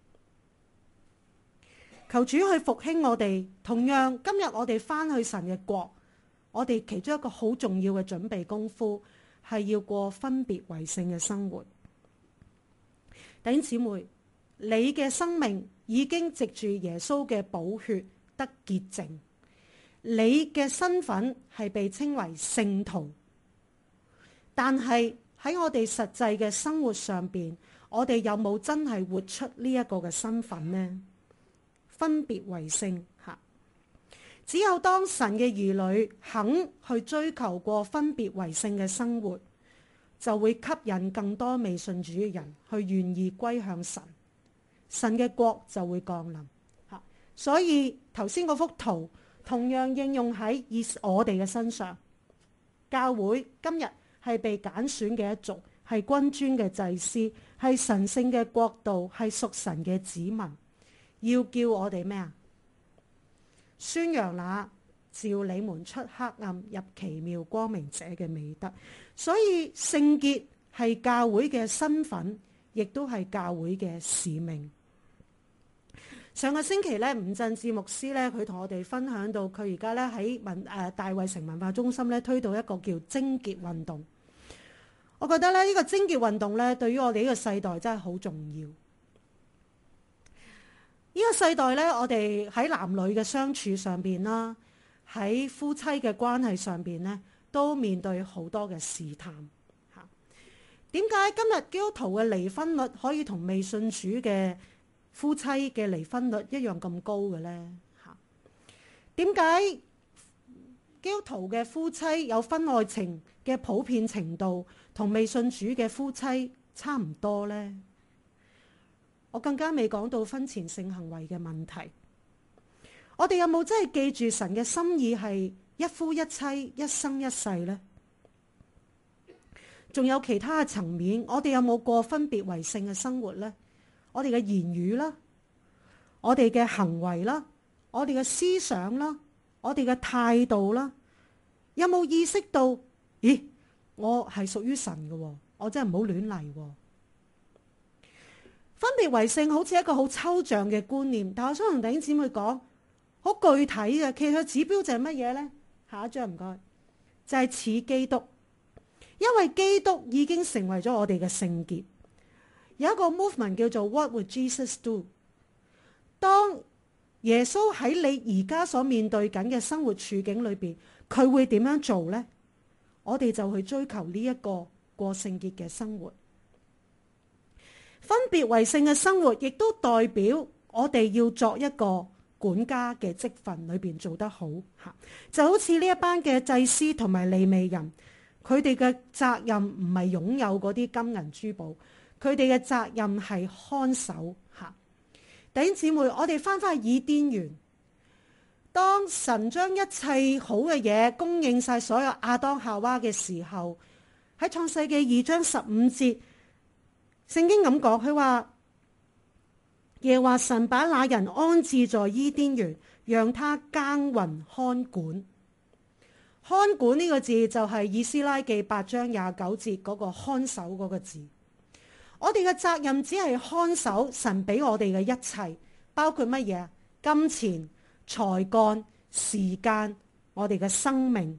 求主去復興我哋，同樣今日我哋翻去神嘅國。我哋其中一個好重要嘅準備功夫係要過分別為聖嘅生活。弟兄姊妹，你嘅生命已經藉住耶穌嘅寶血得潔淨，你嘅身份係被稱為聖徒。但係喺我哋實際嘅生活上邊，我哋有冇真係活出呢一個嘅身份呢？分別為聖吓。只有當神嘅兒女肯去追求過分別為聖嘅生活，就會吸引更多未信主嘅人去願意歸向神，神嘅國就會降臨。吓，所以頭先嗰幅圖同樣應用喺我哋嘅身上。教會今日係被揀選嘅一族，係君尊嘅祭司，係神聖嘅國度，係屬神嘅子民，要叫我哋咩啊？宣揚那召你們出黑暗入奇妙光明者嘅美德。所以聖潔係教會嘅身份，亦都係教會嘅使命。上個星期咧，吳振志牧師咧，佢同我哋分享到，佢而家咧喺文誒大衛城文化中心咧推到一個叫貞潔運動。我覺得咧呢個貞潔運動咧，對於我哋呢個世代真係好重要。呢個世代咧，我哋喺男女嘅相處上邊啦， 喺夫妻嘅關係上邊呢，都面對好多嘅試探嚇。點解今日基督徒嘅離婚率可以同未信主嘅夫妻嘅離婚率一樣咁高嘅呢？嚇，點解基督徒嘅夫妻有婚外情嘅普遍程度同未信主嘅夫妻差唔多呢？我更加未講到婚前性行為嘅問題。我哋有冇真係記住神嘅心意係一夫一妻一生一世呢？仲有其他嘅層面，我哋有冇過分別為聖嘅生活呢？我哋嘅言語啦，我哋嘅行為啦，我哋嘅思想啦，我哋嘅態度啦，有冇意識到？咦，我係屬於神嘅，我真係唔好亂嚟。分別為聖好似一個好抽象嘅觀念，但我想同弟兄姊妹講，好具體嘅，其實指標就係乜嘢呢？下一張唔該，就係似基督，因為基督已經成為咗我哋嘅聖潔。有一個 movement 叫做 What would Jesus do？ 當耶穌喺你而家所面對緊嘅生活處境裏邊，佢會點樣做呢？我哋就去追求呢一個過聖潔嘅生活。分別為聖嘅生活，亦都代表我哋要作一個管家嘅職份裏邊做得好吓，就好似呢一班嘅祭司同埋利未人，佢哋嘅責任唔係擁有嗰啲金銀珠寶，佢哋嘅責任係看守吓。弟兄姊妹，我哋翻返去伊甸園，當神將一切好嘅嘢供應晒所有亞當夏娃嘅時候，喺創世記二章十五節，聖經咁講，佢話耶和華神把那人安置在伊甸園，讓他耕耘看管。看管呢個字就係以斯拉記八章廿九節嗰個看守嗰個字。我哋嘅責任只係看守神俾我哋嘅一切，包括乜嘢？金錢、才幹、時間，我哋嘅生命。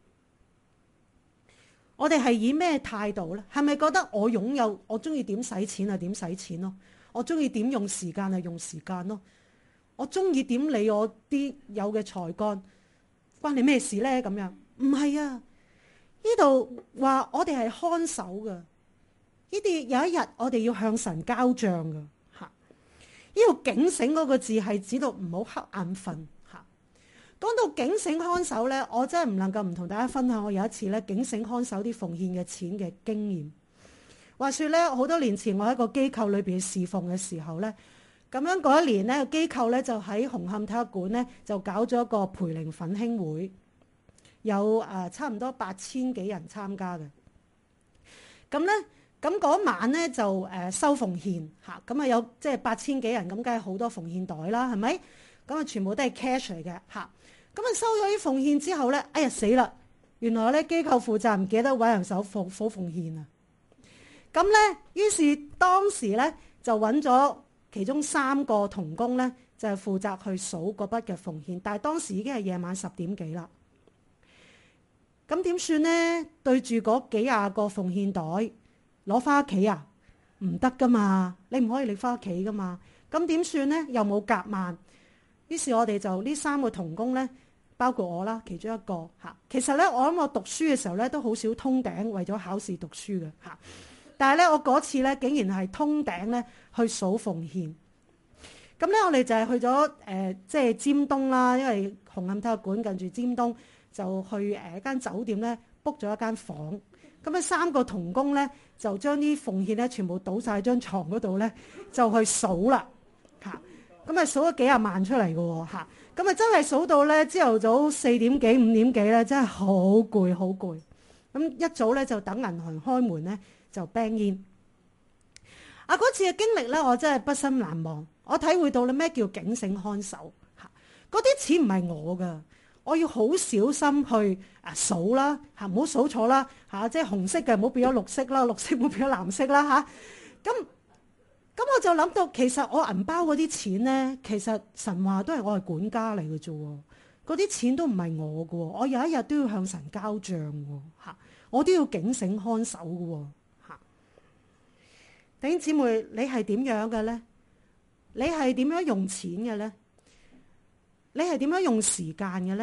我哋係以咩態度呢？係咪覺得我擁有，我中意點使錢啊點使錢咯？我中意點用時間啊用時間咯？我中意點理我啲有嘅才幹，關你咩事呢？咁樣唔係啊！呢度話我哋係看守㗎，呢啲有一日我哋要向神交賬㗎吓。呢度警醒嗰個字係指到唔好瞌眼瞓。講到警醒看守呢，我真係唔能夠唔同大家分享。我有一次呢，警醒看守啲奉獻嘅錢嘅經驗。話說呢，好多年前我喺個機構裏邊侍奉嘅時候呢，咁樣嗰一年呢，機構呢就喺紅磡體育館呢，就搞咗一個培靈奮興會，有誒差唔多八千幾人參加嘅。咁呢，咁嗰晚呢，就誒收奉獻嚇，咁啊有即係八千幾人，咁梗係好多奉獻袋啦，係咪？咁啊全部都係 cash 嚟嘅嚇。咁啊收咗啲奉獻之後咧，哎呀死啦！原來咧機構負責唔記得揾人手奉數奉獻啊！咁咧，於是當時咧就揾咗其中三個同工咧，就係負責去數嗰筆嘅奉獻。但係當時已經係夜晚十點幾啦。咁點算咧？對住嗰幾廿個奉獻袋攞翻屋企啊？唔得噶嘛！你唔可以拎翻屋企噶嘛？咁點算咧？又冇夾萬。於是我哋就呢三個同工咧，包括我啦，其中一個嚇。其實咧，我諗我讀書嘅時候咧，都好少通頂為咗考試讀書嘅嚇。但係咧，我嗰次咧，竟然係通頂咧去數奉獻。咁咧，我哋就係去咗誒、呃，即係尖東啦，因為紅磡體育館近住尖東，就去誒一間酒店咧 book 咗一間房。咁啊，三個同工咧就將啲奉獻咧全部倒晒喺張床嗰度咧，就去數啦嚇。咁啊數咗幾廿萬出嚟嘅喎嚇，咁啊真係數到咧朝頭早四點幾五點幾咧，真係好攰好攰。咁一早咧就等銀行開門咧就 bang in。啊嗰次嘅經歷咧，我真係畢生難忘。我體會到咧咩叫警醒看守嚇，嗰啲錢唔係我㗎，我要好小心去啊數啦嚇，唔好數錯啦嚇，即係紅色嘅唔好變咗綠色啦，綠色唔好變咗藍色啦嚇，咁。咁我就諗到，其實我銀包嗰啲錢咧，其實神話都係我係管家嚟嘅啫喎，嗰啲錢都唔係我嘅喎，我有一日都要向神交賬喎嚇，我都要警醒看守嘅喎嚇。弟兄姊妹，你係點樣嘅咧？你係點樣用錢嘅咧？你係點樣用時間嘅咧？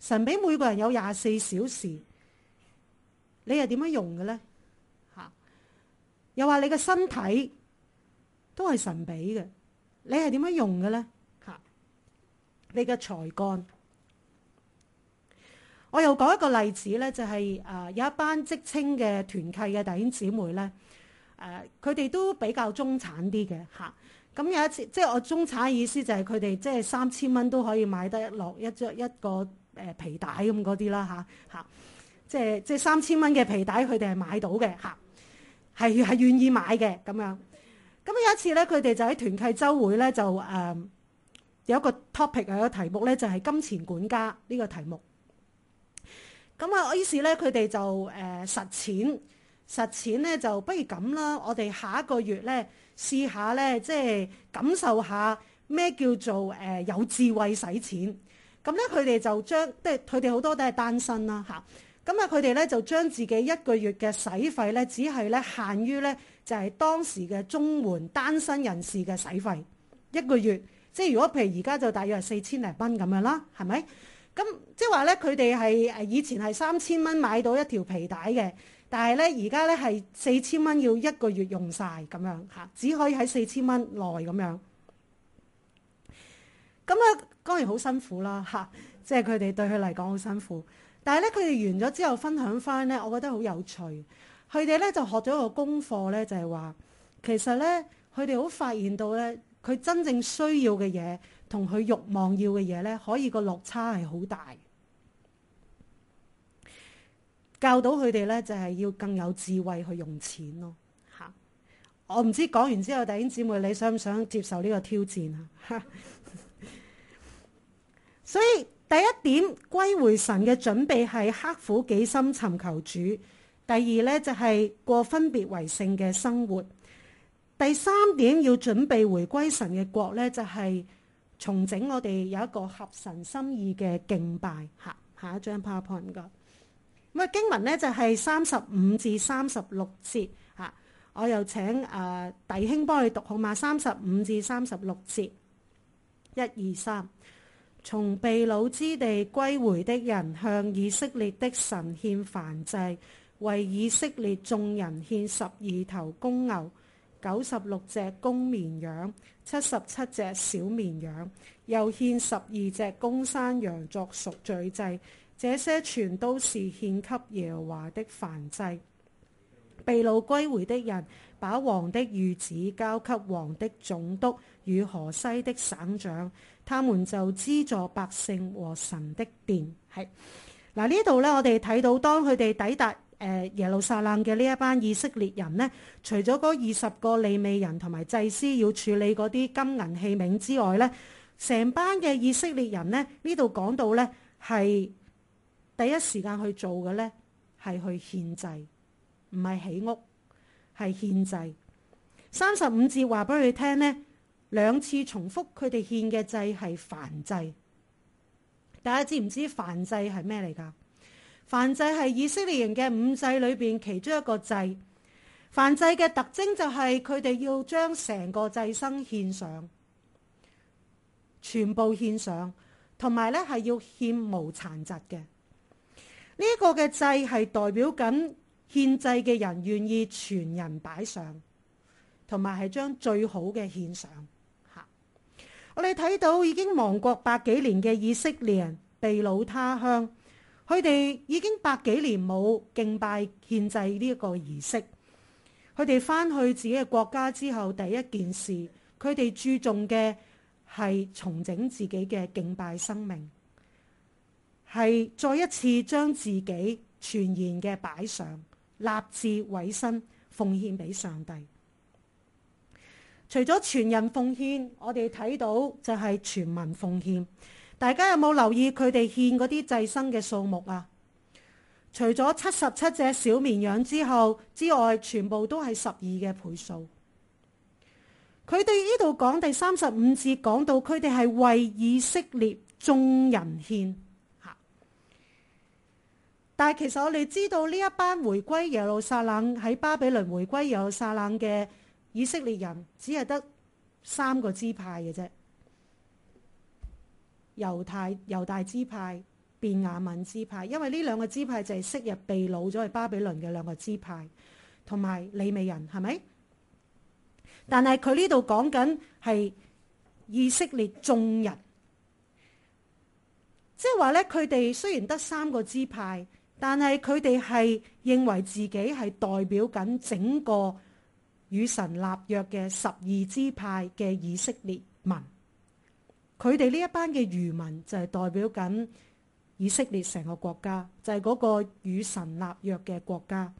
神俾每個人有廿四小時，你係點樣用嘅呢？嚇！又話你嘅身體都係神俾嘅，你係點樣用嘅呢？嚇！你嘅才幹，我又講一個例子呢，就係、是、誒有一班職青嘅團契嘅弟兄姊妹呢，誒佢哋都比較中產啲嘅嚇。咁有一次，即係我中產嘅意思就係佢哋即係三千蚊都可以買得落一張一個誒皮帶咁嗰啲啦嚇嚇，即係即係三千蚊嘅皮帶佢哋係買到嘅嚇，係係願意買嘅咁樣。咁有一次咧，佢哋就喺團契週會咧就誒、呃、有一個 topic 有一個題目咧就係金錢管家呢個題目。咁啊，於是咧佢哋就誒、呃、實踐實踐咧就不如咁啦，我哋下一個月咧。試下咧，即係感受下咩叫做誒有智慧使錢。咁咧，佢哋就將即係佢哋好多都係單身啦嚇。咁啊，佢哋咧就將自己一個月嘅使費咧，只係咧限於咧就係當時嘅綜援單身人士嘅使費一個月。即係如果譬如而家就大約係四千零蚊咁樣啦，係咪？咁即係話咧，佢哋係誒以前係三千蚊買到一條皮帶嘅。但係咧，而家咧係四千蚊要一個月用晒咁樣嚇，只可以喺四千蚊內咁樣。咁咧當然好辛苦啦嚇，即係佢哋對佢嚟講好辛苦。但係咧，佢哋完咗之後分享翻咧，我覺得好有趣。佢哋咧就學咗一個功課咧，就係話其實咧，佢哋好發現到咧，佢真正需要嘅嘢同佢慾望要嘅嘢咧，可以個落差係好大。教到佢哋咧，就係要更有智慧去用錢咯嚇。我唔知講完之後，弟兄姊妹你想唔想接受呢個挑戰啊？所以第一點，歸回神嘅準備係刻苦己心尋求主；第二咧就係過分別為聖嘅生活；第三點要準備回歸神嘅國咧，就係重整我哋有一個合神心意嘅敬拜嚇。下一張 PowerPoint 㗎。咁啊經文咧就係三十五至三十六節嚇，我又請誒、呃、弟兄幫你讀好嘛？三十五至三十六節，一二三，從被擄之地歸回的人向以色列的神獻燔祭，為以色列眾人獻十二頭公牛、九十六隻公綿羊、七十七隻小綿羊，又獻十二隻公山羊作贖罪祭。這些全都是獻給耶和華的燔祭。被擄歸回的人把王的諭旨交給王的總督與河西的省長，他們就資助百姓和神的殿。係嗱，呢度呢，我哋睇到當佢哋抵達誒耶路撒冷嘅呢一班以色列人呢，除咗嗰二十個利未人同埋祭司要處理嗰啲金銀器皿之外呢，成班嘅以色列人呢，呢度講到呢係。第一時間去做嘅呢，係去獻祭，唔係起屋，係獻祭。三十五節話俾佢聽呢，兩次重複佢哋獻嘅祭係燔祭。大家知唔知燔祭係咩嚟㗎？燔祭係以色列人嘅五祭裏邊其中一個祭。燔祭嘅特徵就係佢哋要將成個祭牲獻上，全部獻上，同埋呢係要獻無殘疾嘅。呢個嘅祭係代表緊獻祭嘅人願意全人擺上，同埋係將最好嘅獻上。吓，我哋睇到已經亡國百幾年嘅以色列人被擄他鄉，佢哋已經百幾年冇敬拜獻祭呢一個儀式。佢哋翻去自己嘅國家之後，第一件事佢哋注重嘅係重整自己嘅敬拜生命。係再一次將自己全然嘅擺上，立志委身奉獻俾上帝。除咗全人奉獻，我哋睇到就係全民奉獻。大家有冇留意佢哋獻嗰啲祭牲嘅數目啊？除咗七十七隻小綿羊之後之外，全部都係十二嘅倍數。佢哋呢度講第三十五節講到，佢哋係為以色列眾人獻。但係其實我哋知道呢一班回歸耶路撒冷喺巴比倫回歸耶路撒冷嘅以色列人，只係得三個支派嘅啫。猶太猶大支派、 便雅憫支派，因為呢兩個支派就係昔日被擄咗去巴比倫嘅兩個支派，同埋利未人，係咪？但係佢呢度講緊係以色列眾人，即係話咧，佢哋雖然得三個支派，但係佢哋係認為自己係代表緊整個與神立約嘅十二支派嘅以色列民。佢哋呢一班嘅餘民就係代表緊以色列成個國家，就係嗰個與神立約嘅國家。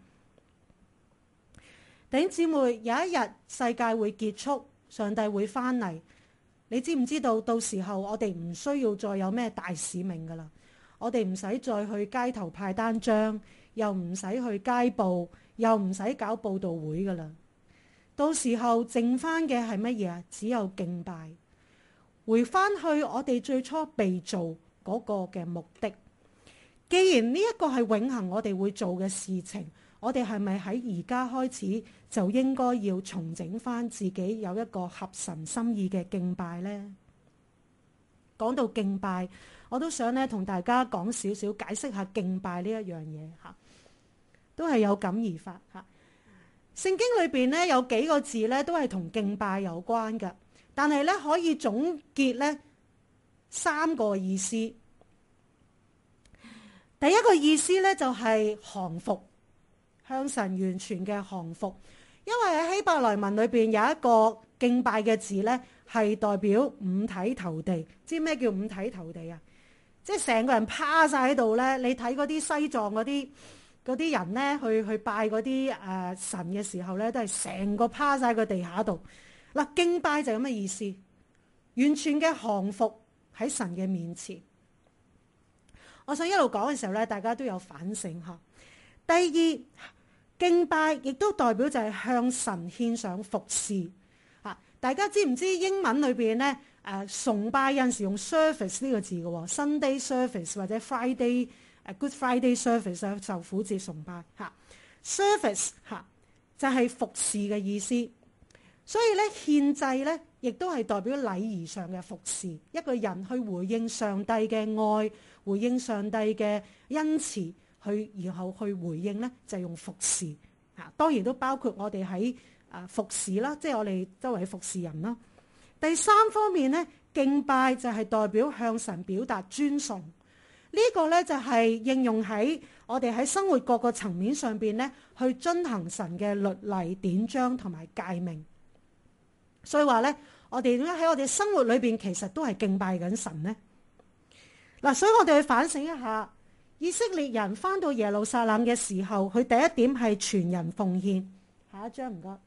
弟兄姊妹，有一日世界會結束，上帝會翻嚟。你知唔知道？到時候我哋唔需要再有咩大使命噶啦，我哋唔使再去街頭派單張，又唔使去街報，又唔使搞佈道會噶啦。到時候剩翻嘅係乜嘢啊？只有敬拜。回翻去我哋最初被造嗰個嘅目的。既然呢一個係永恆我哋會做嘅事情，我哋係咪喺而家開始就應該要重整翻自己有一個合神心意嘅敬拜呢？講到敬拜，我都想咧同大家講少少解釋下敬拜呢一樣嘢吓，都係有感而發吓。聖經裏邊咧有幾個字咧都係同敬拜有關嘅。但係咧可以總結咧三個意思。第一個意思咧就係降服，向神完全嘅降服。因為喺希伯來文裏邊有一個敬拜嘅字咧，係代表五體投地。知咩叫五體投地啊？即係成個人趴晒喺度咧。你睇嗰啲西藏嗰啲嗰啲人咧，去去拜嗰啲誒神嘅時候咧，都係成個趴晒個地下度。嗱，敬拜就係咁嘅意思，完全嘅降服喺神嘅面前。我想一路講嘅時候咧，大家都有反省下。第二，敬拜亦都代表就係向神獻上服侍。啊，大家知唔知英文裏邊咧誒崇拜有陣時用 service 呢個字嘅喎 ，Sunday service 或者 Friday 誒 Good Friday service 啊，受苦節崇拜嚇。service 嚇就係服侍嘅意思。所以咧，獻祭咧，亦都係代表禮儀上嘅服侍，一個人去回應上帝嘅愛，回應上帝嘅恩慈，去然後去回應咧，就係用服侍。嚇，當然都包括我哋喺啊服侍啦，即係我哋周圍服侍人啦。第三方面咧，敬拜就係代表向神表達尊崇。呢個咧就係應用喺我哋喺生活各個層面上邊咧，去遵行神嘅律例典章同埋誡命。所以話咧，我哋點解喺我哋生活裏邊其實都係敬拜緊神呢？嗱，所以我哋去反省一下，以色列人翻到耶路撒冷嘅時候，佢第一點係全人奉獻。下一張唔該。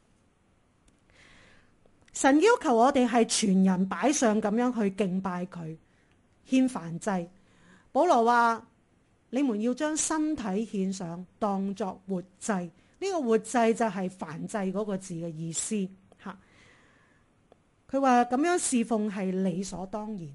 神要求我哋係全人擺上咁樣去敬拜佢，獻燔祭。保羅話：你們要將身體獻上，當作活祭。呢、這個活祭就係燔祭嗰個字嘅意思。吓，佢話咁樣侍奉係理所當然。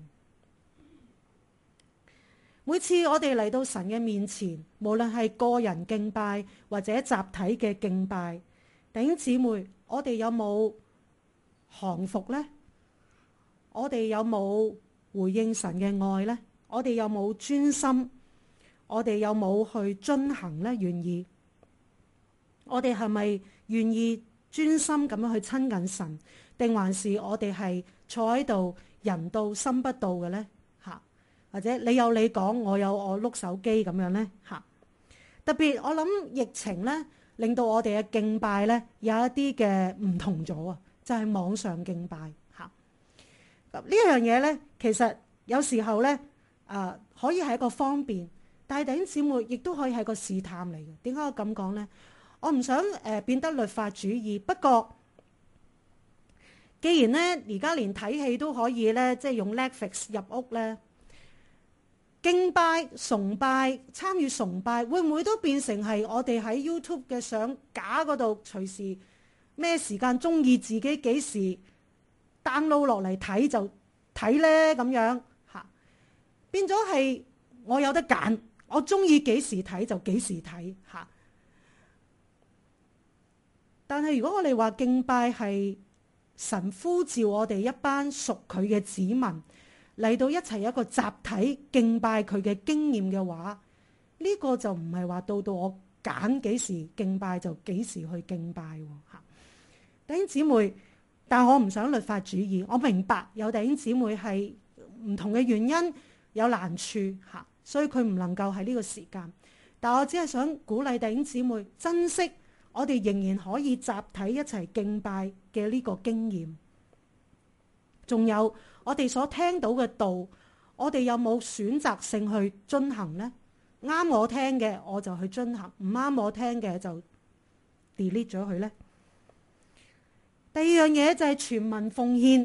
每次我哋嚟到神嘅面前，無論係個人敬拜或者集體嘅敬拜，弟兄姊妹，我哋有冇降服呢？我哋有冇回應神嘅愛呢？我哋有冇專心？我哋有冇去遵行呢？願意？我哋係咪願意專心咁樣去親近神，定還是我哋係坐喺度人到心不到嘅呢？吓，或者你有你講，我有我碌手機咁樣呢？吓，特別我諗疫情呢，令到我哋嘅敬拜呢有一啲嘅唔同咗啊，就係網上敬拜吓。呢樣嘢呢，其實有時候呢。誒、呃、可以係一個方便，但係弟兄姊妹亦都可以係個試探嚟嘅。點解我咁講呢？我唔想誒、呃、變得律法主義。不過，既然呢而家連睇戲都可以呢，即係用 Netflix 入屋呢，敬拜、崇拜、參與崇拜，會唔會都變成係我哋喺 YouTube 嘅相架嗰度隨時咩時間中意自己幾時 download 落嚟睇就睇呢？咁樣？變咗係我有得揀，我中意幾時睇就幾時睇吓。但係如果我哋話敬拜係神呼召我哋一班屬佢嘅子民嚟到一齊一個集體敬拜佢嘅經驗嘅話，呢、這個就唔係話到到我揀幾時敬拜就幾時去敬拜喎嚇。弟兄姊妹，但我唔想律法主義，我明白有弟兄姊妹係唔同嘅原因有難處嚇，所以佢唔能夠喺呢個時間。但我只係想鼓勵弟兄姊妹珍惜我哋仍然可以集體一齊敬拜嘅呢個經驗。仲有我哋所聽到嘅道，我哋有冇選擇性去遵行呢？啱我聽嘅我就去遵行，唔啱我聽嘅就 delete 咗佢呢。第二樣嘢就係全民奉獻。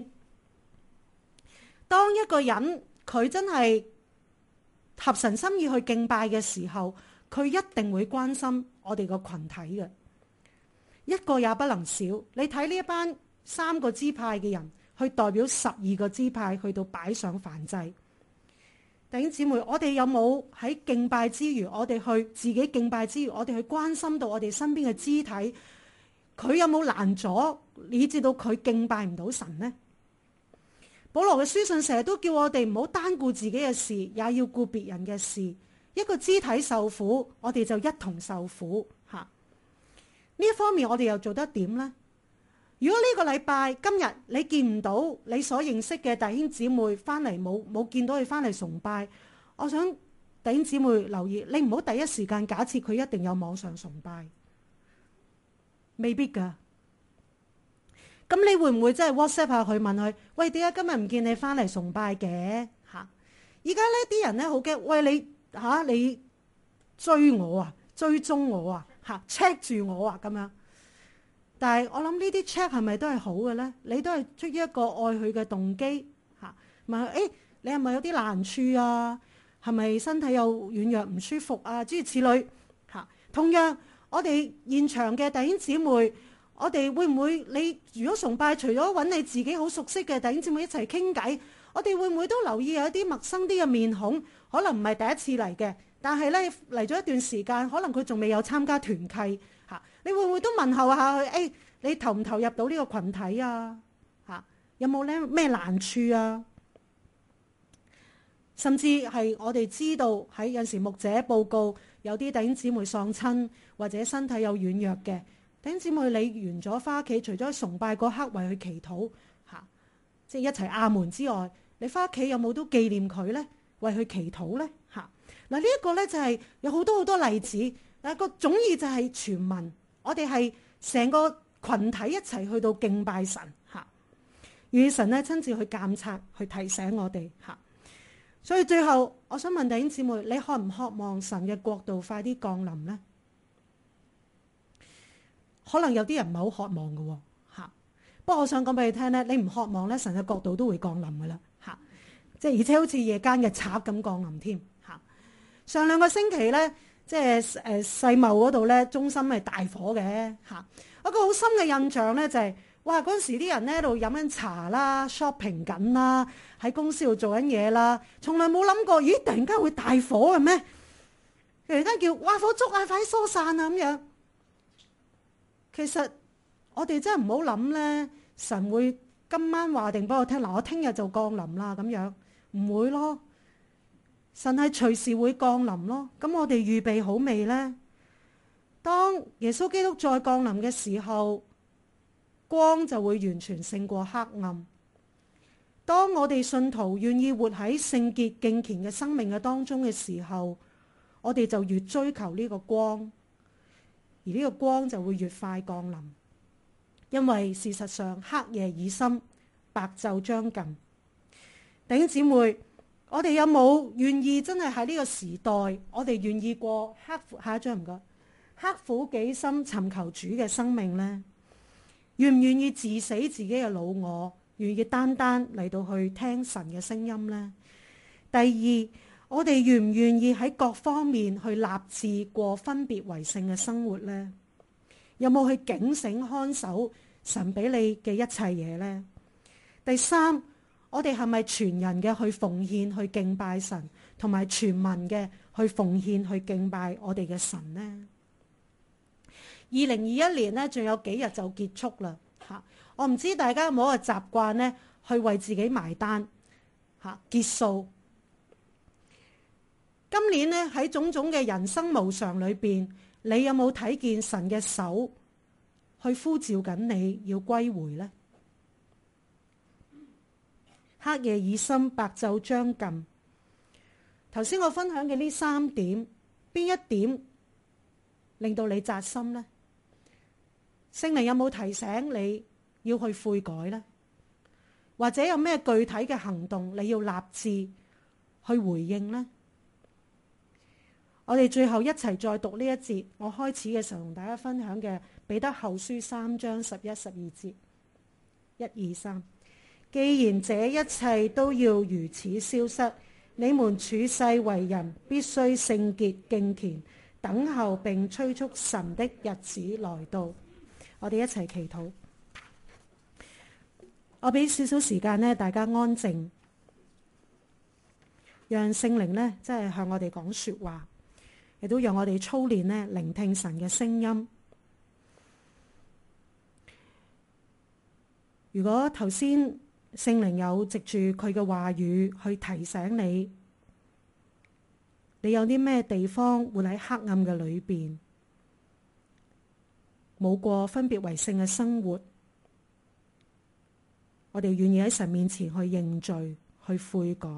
當一個人佢真係合神心意去敬拜嘅時候，佢一定會關心我哋個群體嘅，一個也不能少。你睇呢一班三個支派嘅人去代表十二個支派去到擺上燔祭。弟兄姊妹，我哋有冇喺敬拜之餘，我哋去自己敬拜之餘，我哋去關心到我哋身邊嘅肢體，佢有冇攔阻，以致到佢敬拜唔到神呢？保羅嘅書信成日都叫我哋唔好單顧自己嘅事，也要顧別人嘅事。一個肢體受苦，我哋就一同受苦吓。呢一方面我哋又做得點呢？如果呢個禮拜今日你見唔到你所認識嘅弟兄姊妹翻嚟，冇冇見到佢翻嚟崇拜，我想弟兄姊妹留意，你唔好第一時間假設佢一定有網上崇拜，未必噶。咁你會唔會真係 WhatsApp 下佢問佢，喂，點解今日唔見你翻嚟崇拜嘅？吓，而家呢啲人咧好驚，喂，你吓、啊、你追我啊，追蹤我啊，吓 check 住我啊咁樣。但係我諗呢啲 check 係咪都係好嘅咧？你都係出於一個愛佢嘅動機嚇，問佢誒，你係咪有啲難處啊？係咪身體有軟弱唔舒服啊？諸如此類嚇。同樣，我哋現場嘅弟兄姊妹，我哋會唔會你如果崇拜，除咗揾你自己好熟悉嘅弟兄姊妹一齊傾偈，我哋會唔會都留意有一啲陌生啲嘅面孔？可能唔係第一次嚟嘅，但係咧嚟咗一段時間，可能佢仲未有參加團契。你會唔會都問候下佢？誒、哎，你投唔投入到呢個群體啊？嚇，有冇咧咩難處啊？甚至係我哋知道喺有時牧者報告有啲弟兄姊妹喪親或者身體有軟弱嘅弟兄姊妹，你完咗翻屋企，除咗崇拜嗰刻為佢祈禱嚇，即係一齊阿門之外，你翻屋企有冇都紀念佢咧，為佢祈禱咧嚇？嗱，呢一個咧就係有好多好多例子，但係個總意就係全民。我哋係成個群體一齊去到敬拜神嚇，與神咧親自去監察、去提醒我哋嚇。所以最後，我想問弟兄姊妹，你渴唔渴望神嘅國度快啲降臨呢？可能有啲人唔係好渴望嘅喎嚇。不過我想講俾你聽咧，你唔渴望咧，神嘅國度都會降臨嘅啦嚇。即係而且好似夜間嘅賊咁降臨添嚇。上兩個星期咧。即係誒世貿嗰度咧，中心係大火嘅嚇。一個好深嘅印象咧就係、是，哇嗰陣時啲人咧喺度飲緊茶啦、shopping 緊啦，喺公司度做緊嘢啦，從來冇諗過，咦突然間會大火嘅咩？突然間叫哇火燭啊，快啲疏散啊咁樣。其實我哋真係唔好諗咧，神會今晚話定俾我聽，嗱我聽日就降臨啦咁樣，唔會咯。神係隨時會降臨咯，咁我哋預備好未呢？當耶穌基督再降臨嘅時候，光就會完全勝過黑暗。當我哋信徒願意活喺聖潔敬虔嘅生命嘅當中嘅時候，我哋就越追求呢個光，而呢個光就會越快降臨。因為事實上黑夜已深，白晝將近。弟兄姊妹，我哋有冇願意真係喺呢個時代，我哋願意過刻苦，下一張唔該，刻苦己心尋求主嘅生命呢？願唔願意治死自己嘅老我，願意單單嚟到去聽神嘅聲音呢？第二，我哋願唔願意喺各方面去立志過分別為聖嘅生活呢？有冇去警醒看守神俾你嘅一切嘢呢？第三，我哋係咪全人嘅去奉獻去敬拜神，同埋全民嘅去奉獻去敬拜我哋嘅神呢？二零二一年呢，仲有幾日就結束啦嚇！我唔知大家有冇一個習慣呢，去為自己埋單嚇結束。今年呢，喺種種嘅人生無常裏邊，你有冇睇見神嘅手去呼召緊你要歸回呢？黑夜已深，白晝將近。頭先我分享嘅呢三點，邊一點令到你扎心呢？聖靈有冇提醒你要去悔改呢？或者有咩具體嘅行動你要立志去回應呢？我哋最後一齊再讀呢一節，我開始嘅時候同大家分享嘅彼得後書三章十一、十二節，一二三。既然這一切都要如此消失，你們處世為人必須聖潔敬虔，等候並催促神的日子來到。我哋一齊祈禱。我俾少少時間呢，大家安靜，讓聖靈呢，真係向我哋講說話。亦都讓我哋操練呢，聆聽神嘅聲音。如果頭先聖靈有藉住佢嘅話語去提醒你，你有啲咩地方會喺黑暗嘅裏邊，冇過分別為聖嘅生活，我哋願意喺神面前去認罪，去悔改。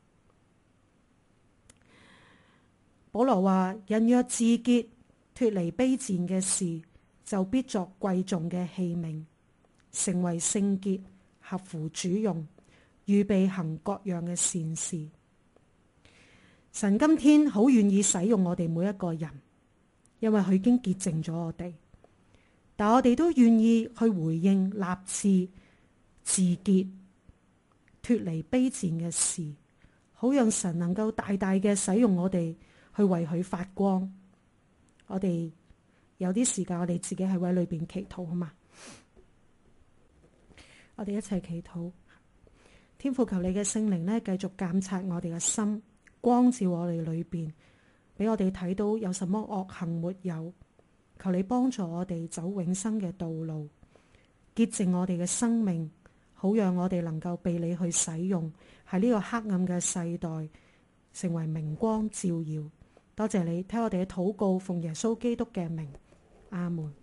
保羅話：人若自潔，脫離卑賤嘅事，就必作貴重嘅器皿，成為聖潔，合乎主用，預備行各樣嘅善事。神今天好願意使用我哋每一個人，因為佢已經潔淨咗我哋，但我哋都願意去回應、立志、自潔，脫離卑賤嘅事，好讓神能夠大大嘅使用我哋。去為佢發光。我哋有啲時間，我哋自己喺位裏邊祈禱好嘛？我哋一齊祈禱。天父，求你嘅聖靈呢，繼續監察我哋嘅心，光照我哋裏邊，俾我哋睇到有什麼惡行沒有。求你幫助我哋走永生嘅道路，潔淨我哋嘅生命，好讓我哋能夠被你去使用，喺呢個黑暗嘅世代成為明光照耀。多謝你聽我哋嘅禱告，奉耶穌基督嘅名，阿門。